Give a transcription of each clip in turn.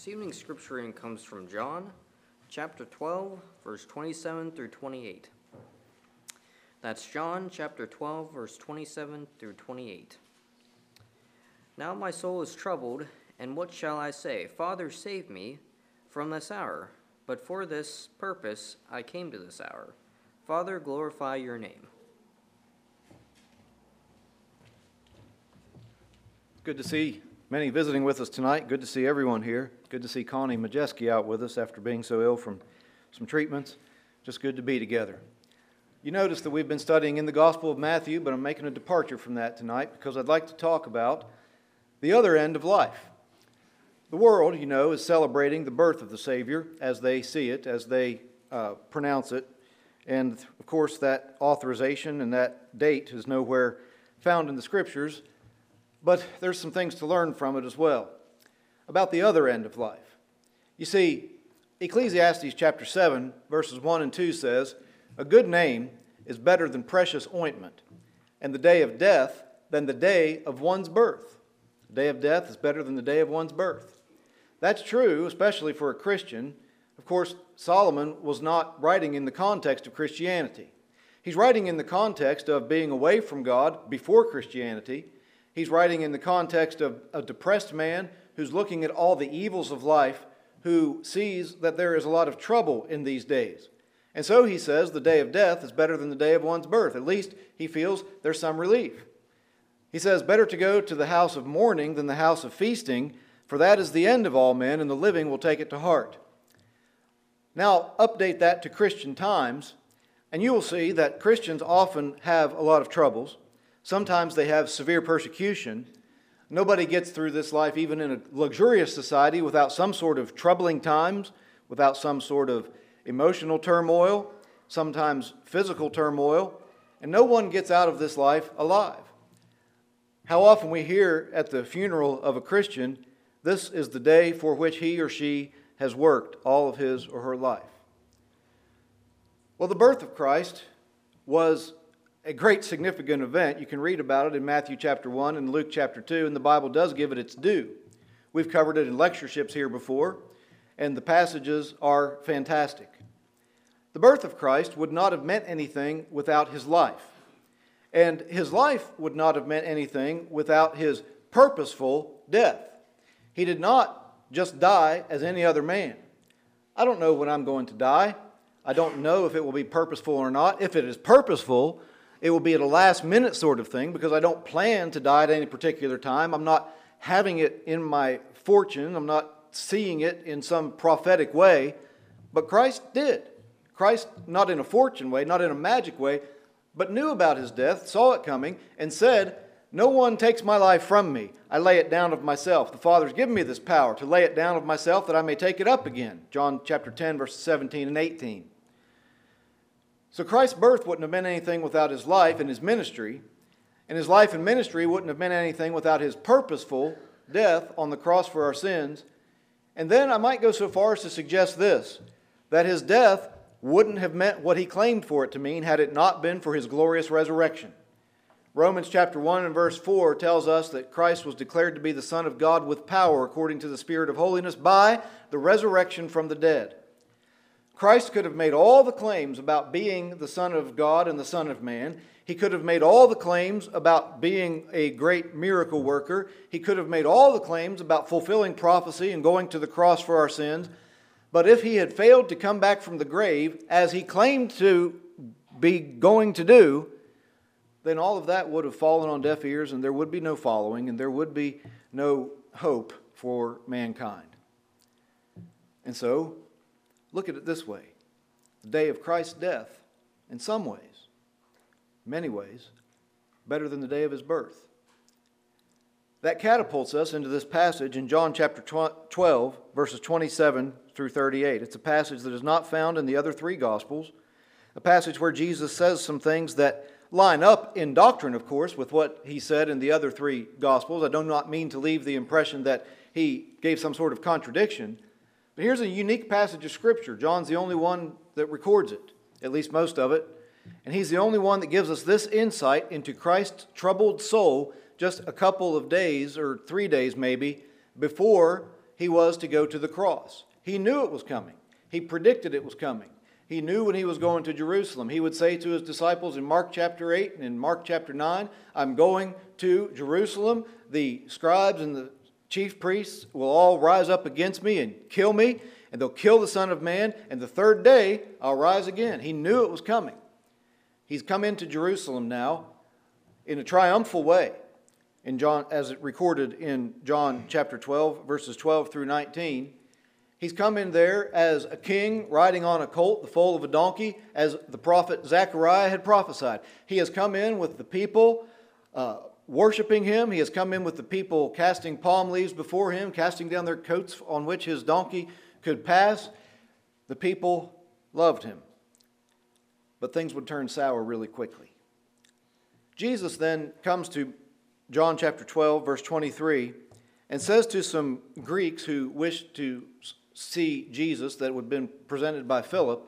This evening's scripture reading comes from John, chapter 12, verse 27 through 28. That's John, chapter 12, verse 27 through 28. Now my soul is troubled, and what shall I say? Father, save me from this hour. But for this purpose I came to this hour. Father, glorify your name. Good to see many visiting with us tonight. Good to see everyone here. Good to see Connie Majeski out with us after being so ill from some treatments. Just good to be together. You notice that we've been studying in the Gospel of Matthew, but I'm making a departure from that tonight because I'd like to talk about the other end of life. The world, you know, is celebrating the birth of the Savior as they see it, as they pronounce it. And, of course, that authorization and that date is nowhere found in the Scriptures. But there's some things to learn from it as well, about the other end of life. You see, Ecclesiastes chapter 7, verses 1 and 2 says, "A good name is better than precious ointment, and the day of death than the day of one's birth." The day of death is better than the day of one's birth. That's true, especially for a Christian. Of course, Solomon was not writing in the context of Christianity. He's writing in the context of being away from God before Christianity. He's writing in the context of a depressed man who's looking at all the evils of life, who sees that there is a lot of trouble in these days. And so he says the day of death is better than the day of one's birth. At least he feels there's some relief. He says, "Better to go to the house of mourning than the house of feasting, for that is the end of all men, and the living will take it to heart." Now, update that to Christian times, and you will see that Christians often have a lot of troubles. Sometimes they have severe persecution. Nobody gets through this life, even in a luxurious society, without some sort of troubling times, without some sort of emotional turmoil, sometimes physical turmoil, and no one gets out of this life alive. How often we hear at the funeral of a Christian, this is the day for which he or she has worked all of his or her life. Well, the birth of Christ was a great significant event. You can read about it in Matthew chapter 1 and Luke chapter 2, and the Bible does give it its due. We've covered it in lectureships here before, and the passages are fantastic. The birth of Christ would not have meant anything without his life. And his life would not have meant anything without his purposeful death. He did not just die as any other man. I don't know when I'm going to die. I don't know if it will be purposeful or not. If it is purposeful, it will be at a last-minute sort of thing because I don't plan to die at any particular time. I'm not having it in my fortune. I'm not seeing it in some prophetic way. But Christ did. Christ, not in a fortune way, not in a magic way, but knew about his death, saw it coming, and said, "No one takes my life from me. I lay it down of myself. The Father's given me this power to lay it down of myself that I may take it up again." John chapter 10, verses 17 and 18. So Christ's birth wouldn't have meant anything without his life and his ministry. And his life and ministry wouldn't have meant anything without his purposeful death on the cross for our sins. And then I might go so far as to suggest this, that his death wouldn't have meant what he claimed for it to mean had it not been for his glorious resurrection. Romans chapter 1 and verse 4 tells us that Christ was declared to be the Son of God with power according to the Spirit of holiness by the resurrection from the dead. Christ could have made all the claims about being the Son of God and the Son of Man. He could have made all the claims about being a great miracle worker. He could have made all the claims about fulfilling prophecy and going to the cross for our sins. But if he had failed to come back from the grave, as he claimed to be going to do, then all of that would have fallen on deaf ears, and there would be no following, and there would be no hope for mankind. And so, look at it this way. The day of Christ's death, in some ways, many ways, better than the day of his birth. That catapults us into this passage in John chapter 12, verses 27 through 38. It's a passage that is not found in the other three Gospels, a passage where Jesus says some things that line up in doctrine, of course, with what he said in the other three Gospels. I do not mean to leave the impression that he gave some sort of contradiction. But here's a unique passage of Scripture. John's the only one that records it, at least most of it. And he's the only one that gives us this insight into Christ's troubled soul just a couple of days, or 3 days maybe, before he was to go to the cross. He knew it was coming. He predicted it was coming. He knew when he was going to Jerusalem. He would say to his disciples in Mark chapter 8 and in Mark chapter 9, I'm going to Jerusalem. The scribes and the chief priests will all rise up against me and kill me, and they'll kill the Son of Man, and the third day I'll rise again. He knew it was coming. He's come into Jerusalem now in a triumphal way, in John, as it recorded in John chapter 12, verses 12 through 19. He's come in there as a king riding on a colt, the foal of a donkey, as the prophet Zechariah had prophesied. He has come in with the people worshiping him. He has come in with the people casting palm leaves before him, casting down their coats on which his donkey could pass. The people loved him. But things would turn sour really quickly. Jesus then comes to John chapter 12, verse 23, and says to some Greeks who wished to see Jesus that had been presented by Philip,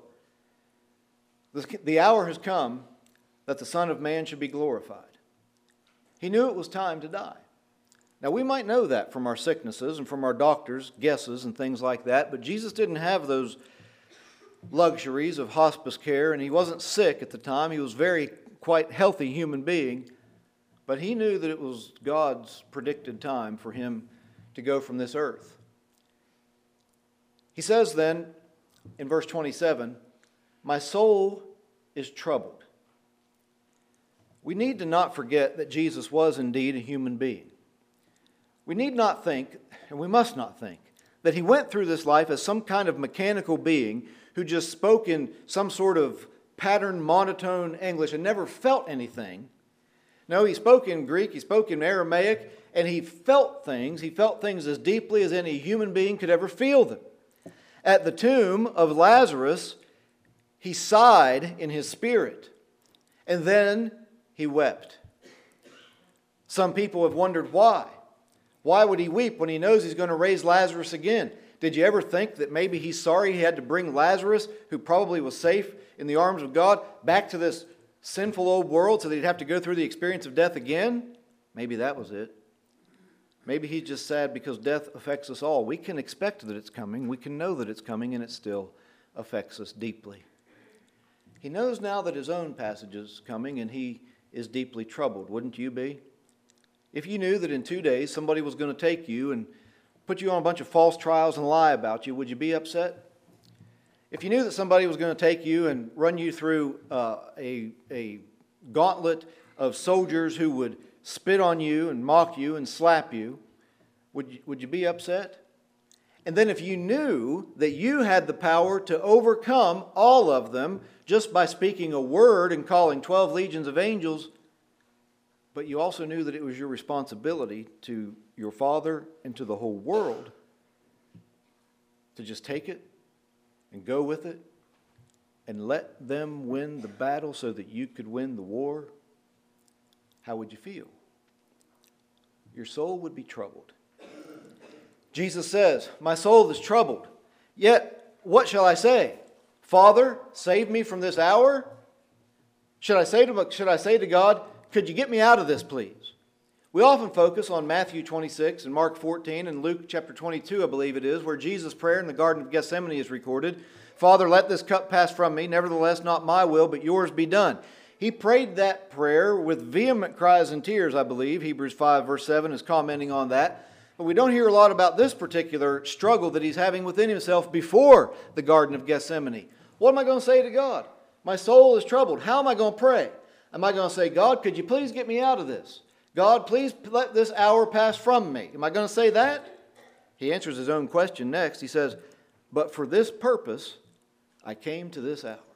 the hour has come that the Son of Man should be glorified. He knew it was time to die. Now, we might know that from our sicknesses and from our doctors' guesses and things like that, but Jesus didn't have those luxuries of hospice care, and he wasn't sick at the time. He was quite healthy human being, but he knew that it was God's predicted time for him to go from this earth. He says then in verse 27, my soul is troubled. We need to not forget that Jesus was indeed a human being. We need not think, and we must not think, that he went through this life as some kind of mechanical being who just spoke in some sort of patterned, monotone English and never felt anything. No, he spoke in Greek, he spoke in Aramaic, and he felt things. He felt things as deeply as any human being could ever feel them. At the tomb of Lazarus, he sighed in his spirit, and then he wept. Some people have wondered why. Why would he weep when he knows he's going to raise Lazarus again? Did you ever think that maybe he's sorry he had to bring Lazarus, who probably was safe in the arms of God, back to this sinful old world so that he'd have to go through the experience of death again? Maybe that was it. Maybe he's just sad because death affects us all. We can expect that it's coming. We can know that it's coming, and it still affects us deeply. He knows now that his own passage is coming, and he is deeply troubled. Wouldn't you be? If you knew that in 2 days somebody was going to take you and put you on a bunch of false trials and lie about you, would you be upset? If you knew that somebody was going to take you and run you through a gauntlet of soldiers who would spit on you and mock you and slap you, would you be upset? And then if you knew that you had the power to overcome all of them just by speaking a word and calling 12 legions of angels, but you also knew that it was your responsibility to your Father and to the whole world to just take it and go with it and let them win the battle so that you could win the war, how would you feel? Your soul would be troubled. Jesus says, my soul is troubled. Yet, what shall I say? Father, save me from this hour? Should I say to God, could you get me out of this, please? We often focus on Matthew 26 and Mark 14 and Luke chapter 22, I believe it is, where Jesus' prayer in the Garden of Gethsemane is recorded. Father, let this cup pass from me. Nevertheless, not my will, but yours be done. He prayed that prayer with vehement cries and tears, I believe. Hebrews 5 verse 7 is commenting on that. But we don't hear a lot about this particular struggle that he's having within himself before the Garden of Gethsemane. What am I going to say to God? My soul is troubled. How am I going to pray? Am I going to say, God, could you please get me out of this? God, please let this hour pass from me. Am I going to say that? He answers his own question next. He says, but for this purpose I came to this hour.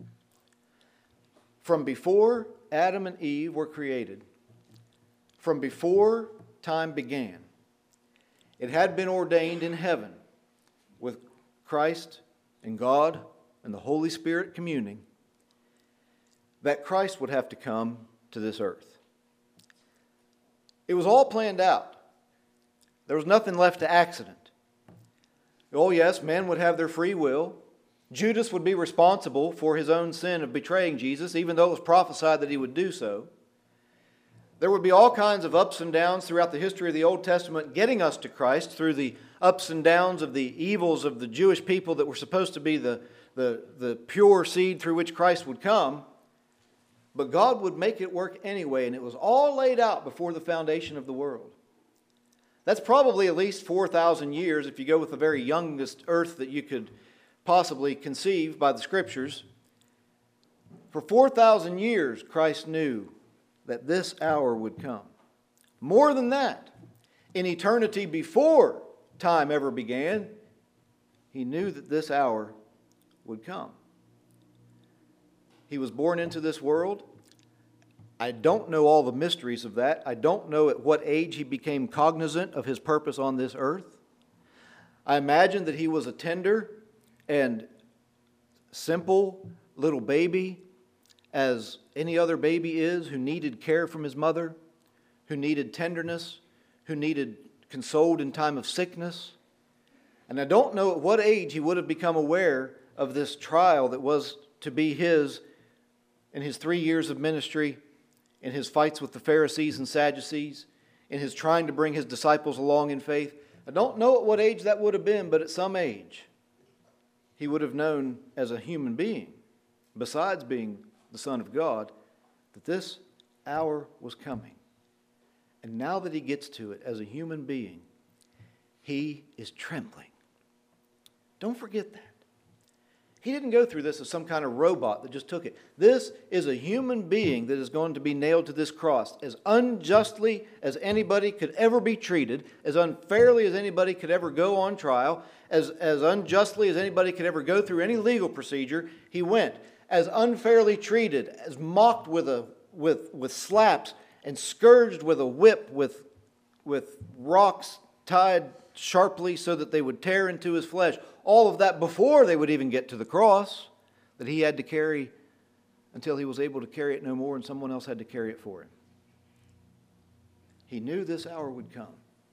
From before Adam and Eve were created, from before time began, it had been ordained in heaven with Christ and God and the Holy Spirit communing that Christ would have to come to this earth. It was all planned out. There was nothing left to accident. Oh yes, men would have their free will. Judas would be responsible for his own sin of betraying Jesus, even though it was prophesied that he would do so. There would be all kinds of ups and downs throughout the history of the Old Testament getting us to Christ through the ups and downs of the evils of the Jewish people that were supposed to be the pure seed through which Christ would come. But God would make it work anyway, and it was all laid out before the foundation of the world. That's probably at least 4,000 years if you go with the very youngest earth that you could possibly conceive by the Scriptures. For 4,000 years, Christ knew that this hour would come. More than that, in eternity before time ever began, He knew that this hour would come. He was born into this world. I don't know all the mysteries of that. I don't know at what age He became cognizant of His purpose on this earth. I imagine that He was a tender and simple little baby, as any other baby is, who needed care from his mother, who needed tenderness, who needed consoled in time of sickness. And I don't know at what age he would have become aware of this trial that was to be his in his 3 years of ministry, in his fights with the Pharisees and Sadducees, in his trying to bring his disciples along in faith. I don't know at what age that would have been, but at some age he would have known as a human being, besides being the Son of God, that this hour was coming. And now that he gets to it as a human being, he is trembling. Don't forget that. He didn't go through this as some kind of robot that just took it. This is a human being that is going to be nailed to this cross as unjustly as anybody could ever be treated, as unfairly as anybody could ever go on trial, as unjustly as anybody could ever go through any legal procedure. He went as unfairly treated, as mocked with slaps, and scourged with a whip with rocks tied sharply so that they would tear into his flesh. All of that before they would even get to the cross that he had to carry until he was able to carry it no more and someone else had to carry it for him. He knew this hour would come.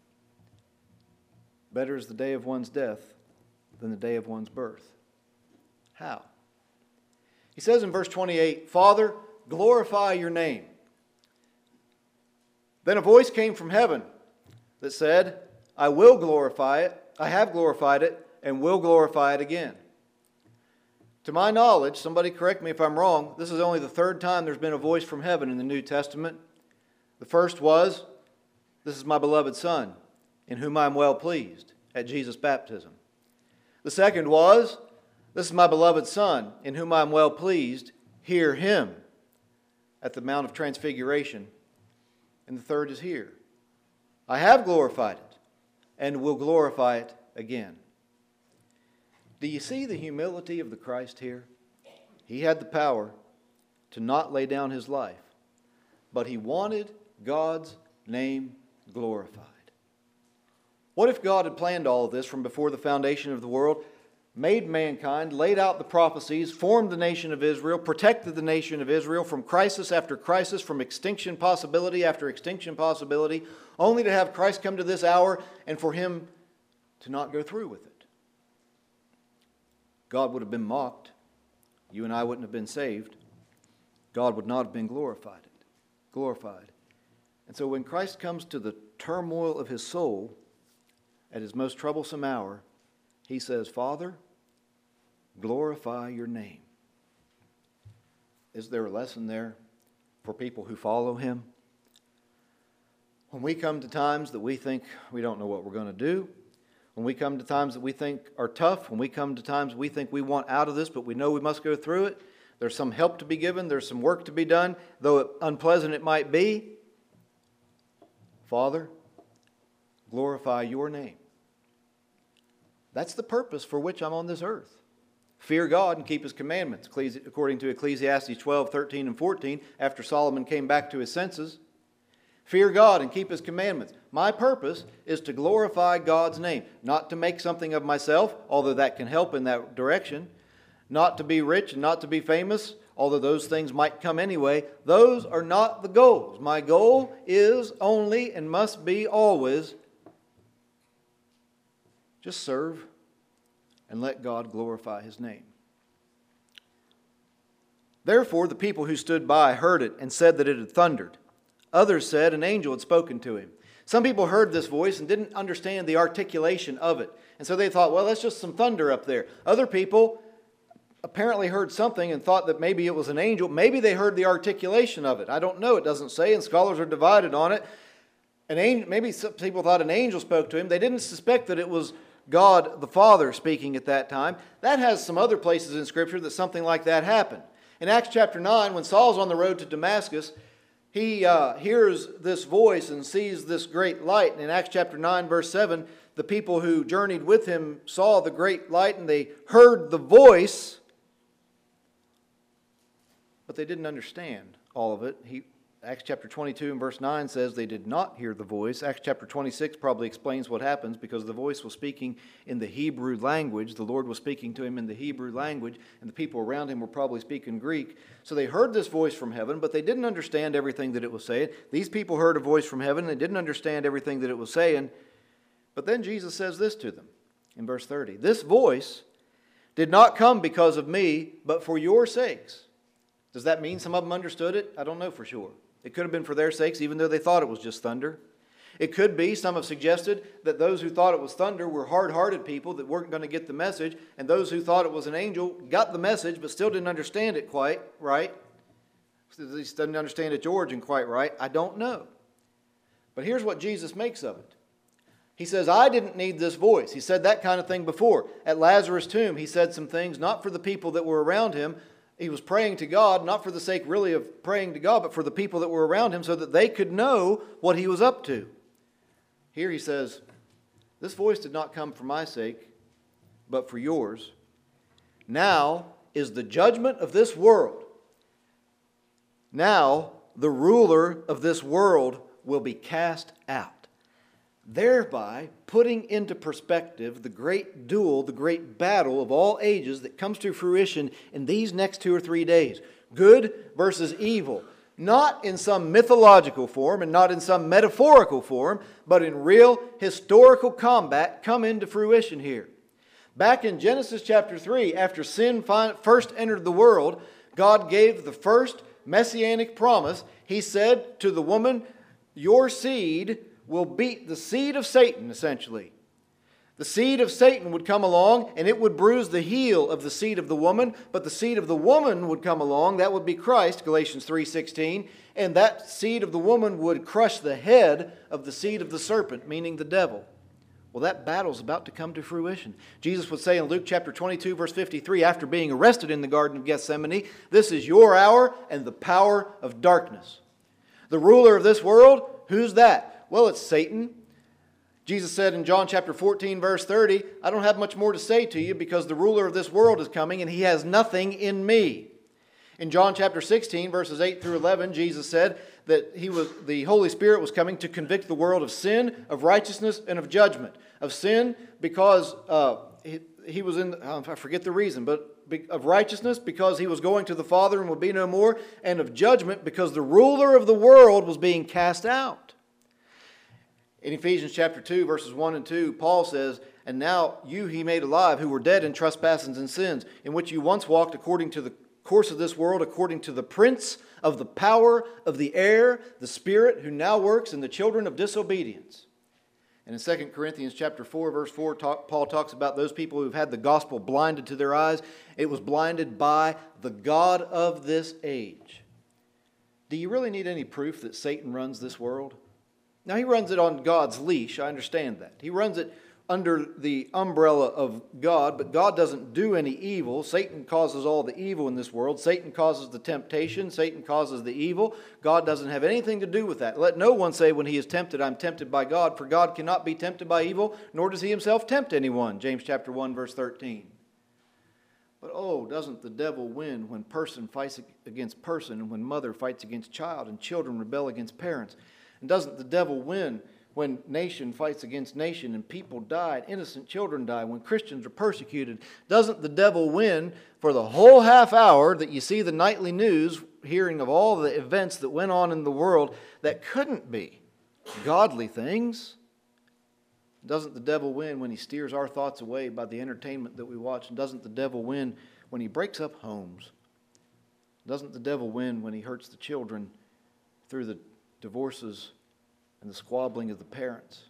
Better is the day of one's death than the day of one's birth. How? He says in verse 28, "Father, glorify your name." Then a voice came from heaven that said, "I will glorify it. I have glorified it and will glorify it again." To my knowledge, somebody correct me if I'm wrong, this is only the third time there's been a voice from heaven in the New Testament. The first was, "This is my beloved Son, in whom I am well pleased," at Jesus' baptism. The second was, "This is my beloved Son, in whom I am well pleased, hear Him," at the Mount of Transfiguration. And the third is here. "I have glorified it and will glorify it again." Do you see the humility of the Christ here? He had the power to not lay down his life, but he wanted God's name glorified. What if God had planned all of this from before the foundation of the world, made mankind, laid out the prophecies, formed the nation of Israel, protected the nation of Israel from crisis after crisis, from extinction possibility after extinction possibility, only to have Christ come to this hour and for him to not go through with it? God would have been mocked. You and I wouldn't have been saved. God would not have been glorified. And so when Christ comes to the turmoil of his soul at his most troublesome hour, he says, "Father, glorify your name." Is there a lesson there for people who follow him? When we come to times that we think we don't know what we're going to do, when we come to times that we think are tough, when we come to times we think we want out of this, but we know we must go through it, there's some help to be given, there's some work to be done, though unpleasant it might be. Father, glorify your name. That's the purpose for which I'm on this earth. Fear God and keep his commandments, according to Ecclesiastes 12, 13, and 14, after Solomon came back to his senses. Fear God and keep his commandments. My purpose is to glorify God's name, not to make something of myself, although that can help in that direction, not to be rich and not to be famous, although those things might come anyway. Those are not the goals. My goal is only and must be always just serve and let God glorify his name. Therefore, the people who stood by heard it and said that it had thundered. Others said an angel had spoken to him. Some people heard this voice and didn't understand the articulation of it. And so they thought, well, that's just some thunder up there. Other people apparently heard something and thought that maybe it was an angel. Maybe they heard the articulation of it. I don't know. It doesn't say, and scholars are divided on it. Maybe some people thought an angel spoke to him. They didn't suspect that it was God the Father speaking at that time. That has some other places in Scripture that something like that happened. In Acts chapter 9, when Saul's on the road to Damascus, he hears this voice and sees this great light. And in Acts chapter 9, verse 7, the people who journeyed with him saw the great light and they heard the voice, but they didn't understand all of it. Acts chapter 22 and verse 9 says they did not hear the voice. Acts chapter 26 probably explains what happens because the voice was speaking in the Hebrew language. The Lord was speaking to him in the Hebrew language, and the people around him were probably speaking Greek. So they heard this voice from heaven, but they didn't understand everything that it was saying. These people heard a voice from heaven, and they didn't understand everything that it was saying. But then Jesus says this to them in verse 30. This voice did not come because of me, but for your sakes. Does that mean some of them understood it? I don't know for sure. It could have been for their sakes, even though they thought it was just thunder. It could be, some have suggested, that those who thought it was thunder were hard-hearted people that weren't going to get the message, and those who thought it was an angel got the message but still didn't understand it quite right. At least didn't understand its origin quite right. I don't know. But here's what Jesus makes of it. He says, I didn't need this voice. He said that kind of thing before. At Lazarus' tomb, he said some things not for the people that were around him. He was praying to God, not for the sake really of praying to God, but for the people that were around him so that they could know what he was up to. Here he says, this voice did not come for my sake, but for yours. Now is the judgment of this world. Now the ruler of this world will be cast out. Thereby putting into perspective the great duel, the great battle of all ages that comes to fruition in these next 2 or 3 days. Good versus evil. Not in some mythological form and not in some metaphorical form, but in real historical combat come into fruition here. Back in Genesis chapter 3, after sin first entered the world, God gave the first messianic promise. He said to the woman, your seed will beat the seed of Satan, essentially. The seed of Satan would come along, and it would bruise the heel of the seed of the woman, but the seed of the woman would come along, that would be Christ, Galatians 3:16, and that seed of the woman would crush the head of the seed of the serpent, meaning the devil. Well, that battle's about to come to fruition. Jesus would say in Luke chapter 22, verse 53, after being arrested in the Garden of Gethsemane, this is your hour and the power of darkness. The ruler of this world, who's that? Well, it's Satan. Jesus said in John chapter 14, verse 30, I don't have much more to say to you because the ruler of this world is coming and he has nothing in me. In John chapter 16, verses 8 through 11, Jesus said that the Holy Spirit was coming to convict the world of sin, of righteousness, and of judgment. Of sin because he was in, I forget the reason, but of righteousness because he was going to the Father and would be no more, and of judgment because the ruler of the world was being cast out. In Ephesians chapter 2, verses 1 and 2, Paul says, and now you he made alive who were dead in trespasses and sins, in which you once walked according to the course of this world, according to the prince of the power of the air, the spirit who now works in the children of disobedience. And in 2 Corinthians chapter 4, verse 4, Paul talks about those people who've had the gospel blinded to their eyes. It was blinded by the god of this age. Do you really need any proof that Satan runs this world? Now, he runs it on God's leash. I understand that. He runs it under the umbrella of God, but God doesn't do any evil. Satan causes all the evil in this world. Satan causes the temptation. Satan causes the evil. God doesn't have anything to do with that. Let no one say when he is tempted, I'm tempted by God, for God cannot be tempted by evil, nor does he himself tempt anyone. James chapter 1, verse 13. But oh, doesn't the devil win when person fights against person, and when mother fights against child, and children rebel against parents? And doesn't the devil win when nation fights against nation and people die, and innocent children die, when Christians are persecuted? Doesn't the devil win for the whole half hour that you see the nightly news, hearing of all the events that went on in the world that couldn't be godly things? Doesn't the devil win when he steers our thoughts away by the entertainment that we watch? And doesn't the devil win when he breaks up homes? Doesn't the devil win when he hurts the children through the divorces, and the squabbling of the parents.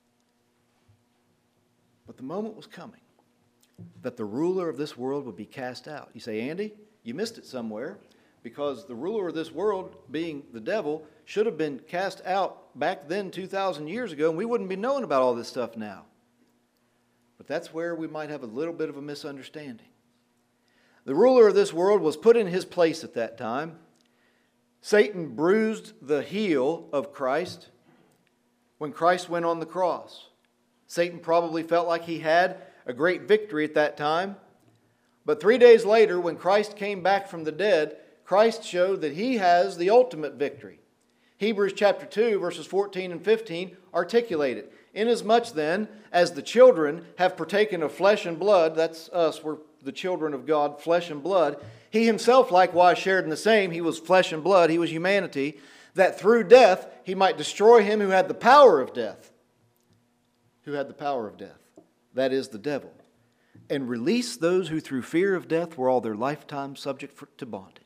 But the moment was coming that the ruler of this world would be cast out. You say, Andy, you missed it somewhere, because the ruler of this world, being the devil, should have been cast out back then 2,000 years ago, and we wouldn't be knowing about all this stuff now. But that's where we might have a little bit of a misunderstanding. The ruler of this world was put in his place at that time. Satan bruised the heel of Christ when Christ went on the cross. Satan probably felt like he had a great victory at that time. But 3 days later, when Christ came back from the dead, Christ showed that he has the ultimate victory. Hebrews chapter 2, verses 14 and 15 articulate it. Inasmuch then, as the children have partaken of flesh and blood, that's us, we're the children of God, flesh and blood, he himself likewise shared in the same. He was flesh and blood, he was humanity, that through death he might destroy him who had the power of death. Who had the power of death? That is the devil. And release those who through fear of death were all their lifetime subject to bondage.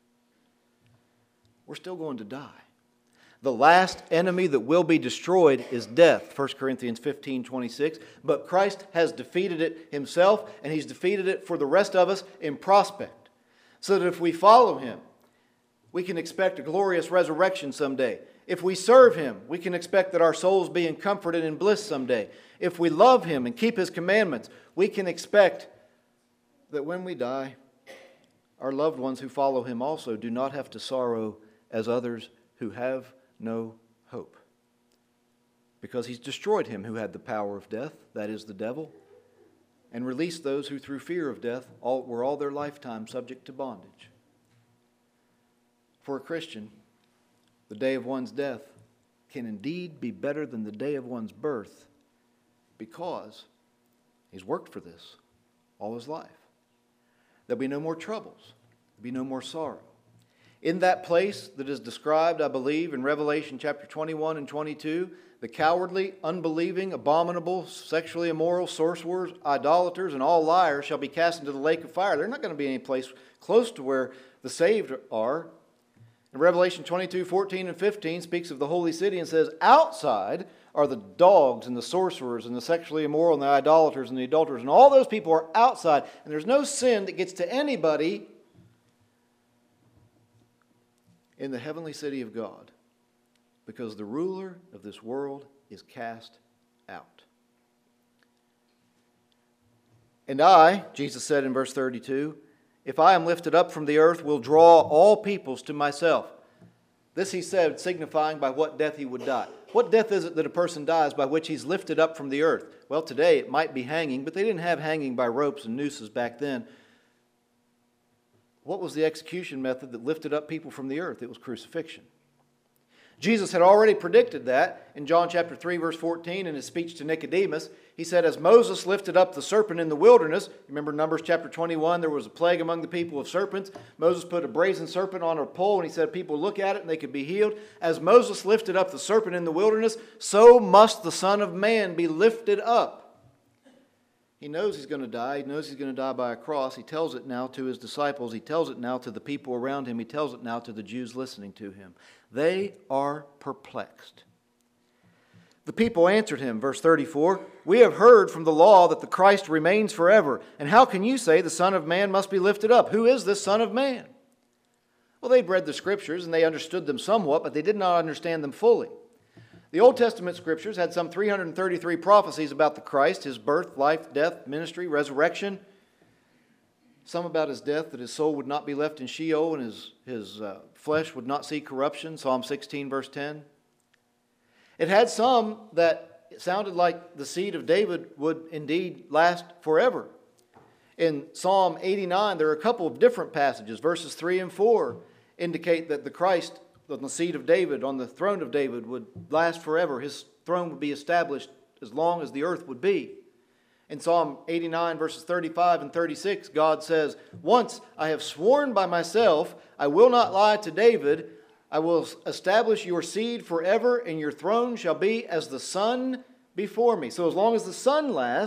We're still going to die. The last enemy that will be destroyed is death, 1 Corinthians 15:26. But Christ has defeated it himself, and he's defeated it for the rest of us in prospect. So that if we follow him, we can expect a glorious resurrection someday. If we serve him, we can expect that our souls be comforted in bliss someday. If we love him and keep his commandments, we can expect that when we die, our loved ones who follow him also do not have to sorrow as others who have no hope. Because he's destroyed him who had the power of death, that is the devil, and released those who through fear of death were all their lifetime subject to bondage. For a Christian, the day of one's death can indeed be better than the day of one's birth, because he's worked for this all his life. There'll be no more troubles. There'll be no more sorrow. In that place that is described, I believe, in Revelation chapter 21 and 22, the cowardly, unbelieving, abominable, sexually immoral, sorcerers, idolaters, and all liars shall be cast into the lake of fire. They're not going to be any place close to where the saved are. And Revelation 22:14 and 15 speaks of the holy city and says, outside are the dogs and the sorcerers and the sexually immoral and the idolaters and the adulterers. And all those people are outside. And there's no sin that gets to anybody in the heavenly city of God, because the ruler of this world is cast out. And I, Jesus said in verse 32, if I am lifted up from the earth, will draw all peoples to myself. This he said, signifying by what death he would die. What death is it that a person dies by which he's lifted up from the earth? Well, today it might be hanging, but they didn't have hanging by ropes and nooses back then. What was the execution method that lifted up people from the earth? It was crucifixion. Jesus had already predicted that in John chapter 3, verse 14, in his speech to Nicodemus. He said, as Moses lifted up the serpent in the wilderness, remember Numbers chapter 21, there was a plague among the people of serpents. Moses put a brazen serpent on a pole, and he said people look at it and they could be healed. As Moses lifted up the serpent in the wilderness, so must the Son of Man be lifted up. He knows he's going to die. He knows he's going to die by a cross. He tells it now to his disciples. He tells it now to the people around him. He tells it now to the Jews listening to him. They are perplexed. The people answered him, verse 34, we have heard from the law that the Christ remains forever. And how can you say the Son of Man must be lifted up? Who is this Son of Man? Well, they'd read the Scriptures and they understood them somewhat, but they did not understand them fully. The Old Testament Scriptures had some 333 prophecies about the Christ, his birth, life, death, ministry, resurrection. Some about his death, that his soul would not be left in Sheol and his flesh would not see corruption, Psalm 16, verse 10. It had some that sounded like the seed of David would indeed last forever. In Psalm 89, there are a couple of different passages. Verses 3 and 4 indicate that the Christ, the seed of David, on the throne of David, would last forever. His throne would be established as long as the earth would be. In Psalm 89, verses 35 and 36, God says, once I have sworn by myself, I will not lie to David. I will establish your seed forever, and your throne shall be as the sun before me. So as long as the sun lasts,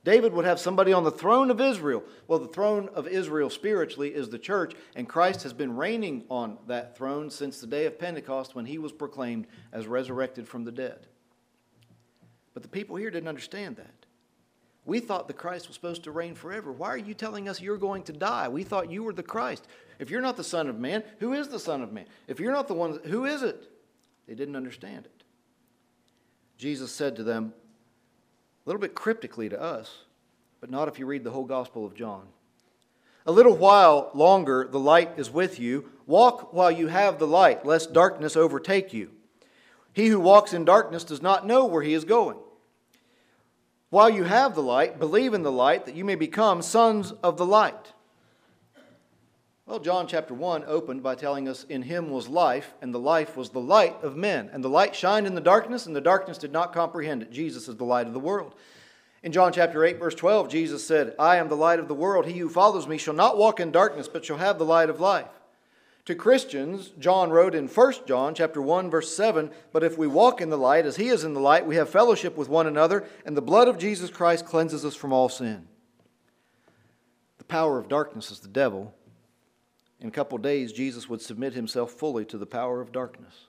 David would have somebody on the throne of Israel. Well, the throne of Israel spiritually is the church, and Christ has been reigning on that throne since the day of Pentecost when he was proclaimed as resurrected from the dead. But the people here didn't understand that. We thought the Christ was supposed to reign forever. Why are you telling us you're going to die? We thought you were the Christ. If you're not the Son of Man, who is the Son of Man? If you're not the one, who is it? They didn't understand it. Jesus said to them, a little bit cryptically to us, but not if you read the whole Gospel of John. A little while longer the light is with you. Walk while you have the light, lest darkness overtake you. He who walks in darkness does not know where he is going. While you have the light, believe in the light, that you may become sons of the light. Well, John chapter 1 opened by telling us, in him was life, and the life was the light of men. And the light shined in the darkness, and the darkness did not comprehend it. Jesus is the light of the world. In John chapter 8, verse 12, Jesus said, I am the light of the world. He who follows me shall not walk in darkness, but shall have the light of life. To Christians, John wrote in 1 John chapter 1, verse 7, but if we walk in the light as he is in the light, we have fellowship with one another, and the blood of Jesus Christ cleanses us from all sin. The power of darkness is the devil. In a couple of days, Jesus would submit himself fully to the power of darkness.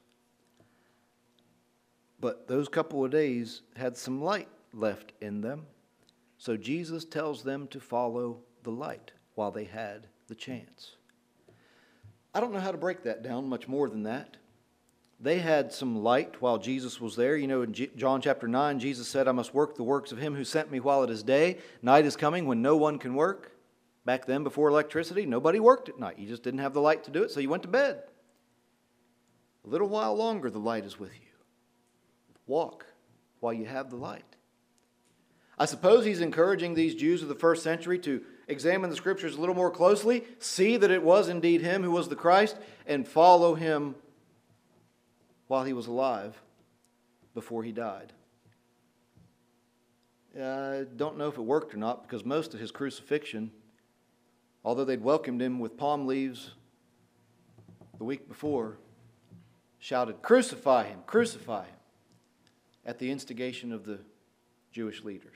But those couple of days had some light left in them. So Jesus tells them to follow the light while they had the chance. I don't know how to break that down much more than that. They had some light while Jesus was there. You know, in John chapter 9, Jesus said, I must work the works of him who sent me while it is day. Night is coming when no one can work. Back then, before electricity, nobody worked at night. You just didn't have the light to do it, so you went to bed. A little while longer, the light is with you. Walk while you have the light. I suppose he's encouraging these Jews of the first century to examine the Scriptures a little more closely, see that it was indeed him who was the Christ, and follow him while he was alive before he died. I don't know if it worked or not, because most of his crucifixion, although they'd welcomed him with palm leaves the week before, shouted, crucify him, at the instigation of the Jewish leaders.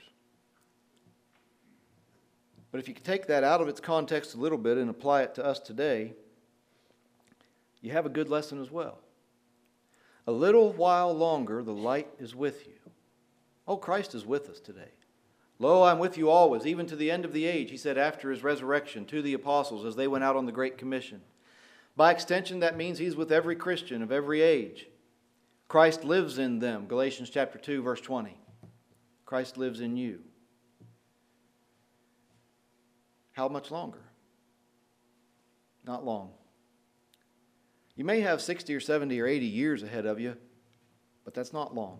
But if you could take that out of its context a little bit and apply it to us today, you have a good lesson as well. A little while longer, the light is with you. Oh, Christ is with us today. Lo, I'm with you always, even to the end of the age, he said after his resurrection to the apostles as they went out on the Great Commission. By extension, that means he's with every Christian of every age. Christ lives in them, Galatians chapter 2, verse 20. Christ lives in you. How much longer? Not long. You may have 60 or 70 or 80 years ahead of you, but that's not long.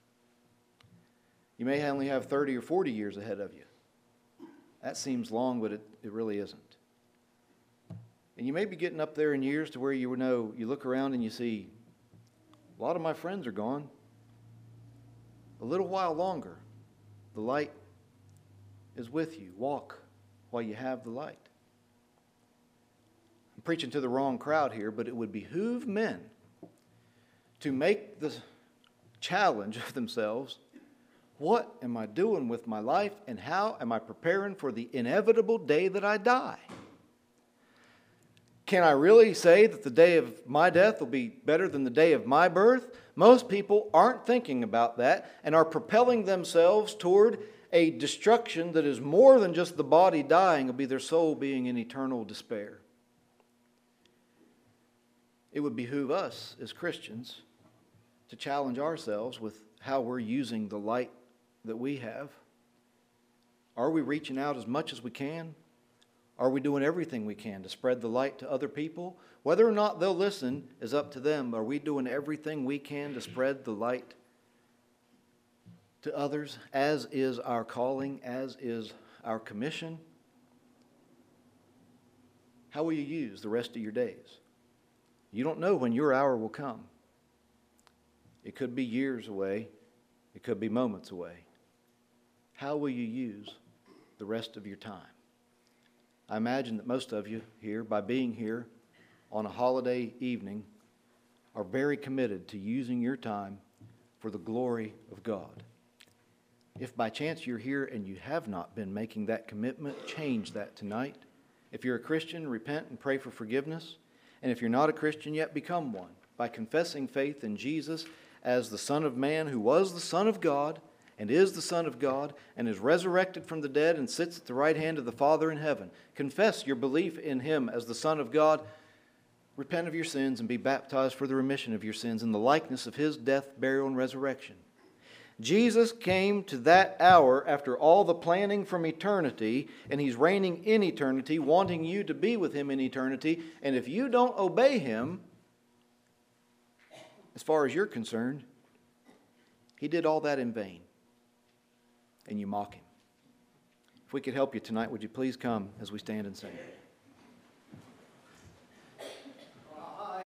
You may only have 30 or 40 years ahead of you. That seems long, but it really isn't. And you may be getting up there in years to where you know, you look around and you see, a lot of my friends are gone. A little while longer, the light is with you. Walk while you have the light. I'm preaching to the wrong crowd here, but it would behoove men to make the challenge of themselves. What am I doing with my life, and how am I preparing for the inevitable day that I die? Can I really say that the day of my death will be better than the day of my birth? Most people aren't thinking about that and are propelling themselves toward a destruction that is more than just the body dying. It'll be their soul being in eternal despair. It would behoove us as Christians to challenge ourselves with how we're using the light that we have. Are we reaching out as much as we can? Are we doing everything we can to spread the light to other people? Whether or not they'll listen is up to them. Are we doing everything we can to spread the light to others, as is our calling, as is our commission? How will you use the rest of your days? You don't know when your hour will come. It could be years away. It could be moments away. How will you use the rest of your time? I imagine that most of you here, by being here on a holiday evening, are very committed to using your time for the glory of God. If by chance you're here and you have not been making that commitment, change that tonight. If you're a Christian, repent and pray for forgiveness. And if you're not a Christian yet, become one by confessing faith in Jesus as the Son of Man who was the Son of God and is the Son of God and is resurrected from the dead and sits at the right hand of the Father in heaven. Confess your belief in Him as the Son of God. Repent of your sins and be baptized for the remission of your sins in the likeness of His death, burial, and resurrection. Jesus came to that hour after all the planning from eternity, and He's reigning in eternity, wanting you to be with Him in eternity. And if you don't obey Him, as far as you're concerned, He did all that in vain, and you mock Him. If we could help you tonight, would you please come as we stand and sing?